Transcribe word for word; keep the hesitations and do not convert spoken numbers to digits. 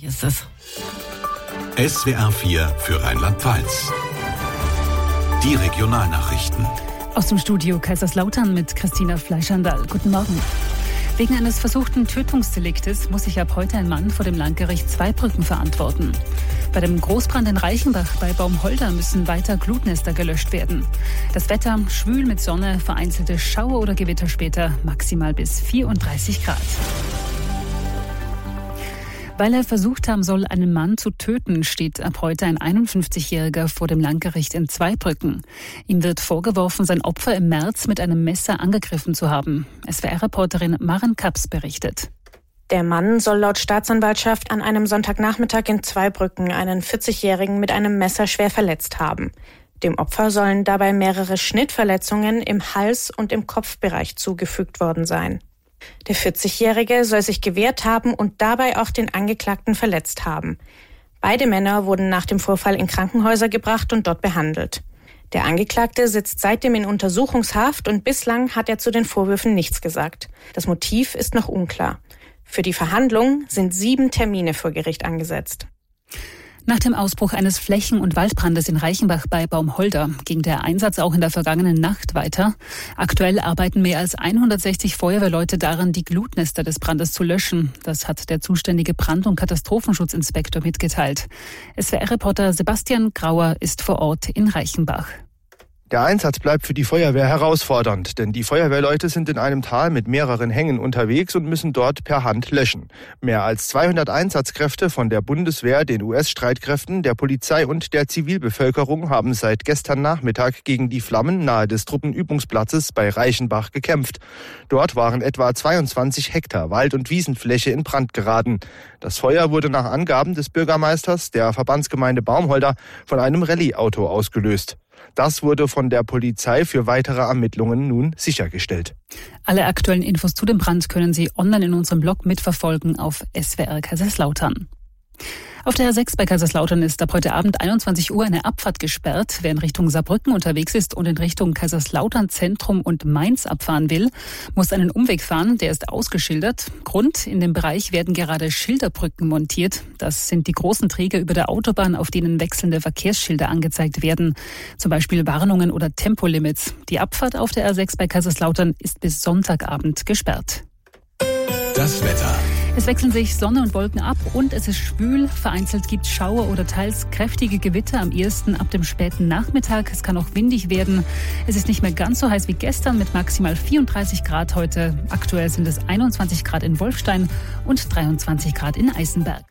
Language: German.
Hier ist es. S W R vier für Rheinland-Pfalz. Die Regionalnachrichten. Aus dem Studio Kaiserslautern mit Christina Fleischandal. Guten Morgen. Wegen eines versuchten Tötungsdeliktes muss sich ab heute ein Mann vor dem Landgericht Zweibrücken verantworten. Bei dem Großbrand in Reichenbach bei Baumholder müssen weiter Glutnester gelöscht werden. Das Wetter schwül mit Sonne, vereinzelte Schauer oder Gewitter später, maximal bis vierunddreißig Grad. Weil er versucht haben soll, einen Mann zu töten, steht ab heute ein einundfünfzigjähriger vor dem Landgericht in Zweibrücken. Ihm wird vorgeworfen, sein Opfer im März mit einem Messer angegriffen zu haben. S W R-Reporterin Maren Kaps berichtet. Der Mann soll laut Staatsanwaltschaft an einem Sonntagnachmittag in Zweibrücken einen vierzigjährigen mit einem Messer schwer verletzt haben. Dem Opfer sollen dabei mehrere Schnittverletzungen im Hals- und im Kopfbereich zugefügt worden sein. Der vierzigjährige soll sich gewehrt haben und dabei auch den Angeklagten verletzt haben. Beide Männer wurden nach dem Vorfall in Krankenhäuser gebracht und dort behandelt. Der Angeklagte sitzt seitdem in Untersuchungshaft und bislang hat er zu den Vorwürfen nichts gesagt. Das Motiv ist noch unklar. Für die Verhandlung sind sieben Termine vor Gericht angesetzt. Nach dem Ausbruch eines Flächen- und Waldbrandes in Reichenbach bei Baumholder ging der Einsatz auch in der vergangenen Nacht weiter. Aktuell arbeiten mehr als hundertsechzig Feuerwehrleute daran, die Glutnester des Brandes zu löschen. Das hat der zuständige Brand- und Katastrophenschutzinspektor mitgeteilt. S W R-Reporter Sebastian Grauer ist vor Ort in Reichenbach. Der Einsatz bleibt für die Feuerwehr herausfordernd, denn die Feuerwehrleute sind in einem Tal mit mehreren Hängen unterwegs und müssen dort per Hand löschen. Mehr als zweihundert Einsatzkräfte von der Bundeswehr, den U S-Streitkräften, der Polizei und der Zivilbevölkerung haben seit gestern Nachmittag gegen die Flammen nahe des Truppenübungsplatzes bei Reichenbach gekämpft. Dort waren etwa zweiundzwanzig Hektar Wald- und Wiesenfläche in Brand geraten. Das Feuer wurde nach Angaben des Bürgermeisters der Verbandsgemeinde Baumholder von einem Rallye-Auto ausgelöst. Das wurde von der Polizei für weitere Ermittlungen nun sichergestellt. Alle aktuellen Infos zu dem Brand können Sie online in unserem Blog mitverfolgen auf S W R Kaiserslautern. Auf der A sechs bei Kaiserslautern ist ab heute Abend einundzwanzig Uhr eine Abfahrt gesperrt. Wer in Richtung Saarbrücken unterwegs ist und in Richtung Kaiserslautern Zentrum und Mainz abfahren will, muss einen Umweg fahren. Der ist ausgeschildert. Grund: in dem Bereich werden gerade Schilderbrücken montiert. Das sind die großen Träger über der Autobahn, auf denen wechselnde Verkehrsschilder angezeigt werden. Zum Beispiel Warnungen oder Tempolimits. Die Abfahrt auf der A sechs bei Kaiserslautern ist bis Sonntagabend gesperrt. Das Wetter. Es wechseln sich Sonne und Wolken ab und es ist schwül. Vereinzelt gibt es Schauer oder teils kräftige Gewitter, am ehesten ab dem späten Nachmittag. Es kann auch windig werden. Es ist nicht mehr ganz so heiß wie gestern mit maximal vierunddreißig Grad heute. Aktuell sind es einundzwanzig Grad in Wolfstein und dreiundzwanzig Grad in Eisenberg.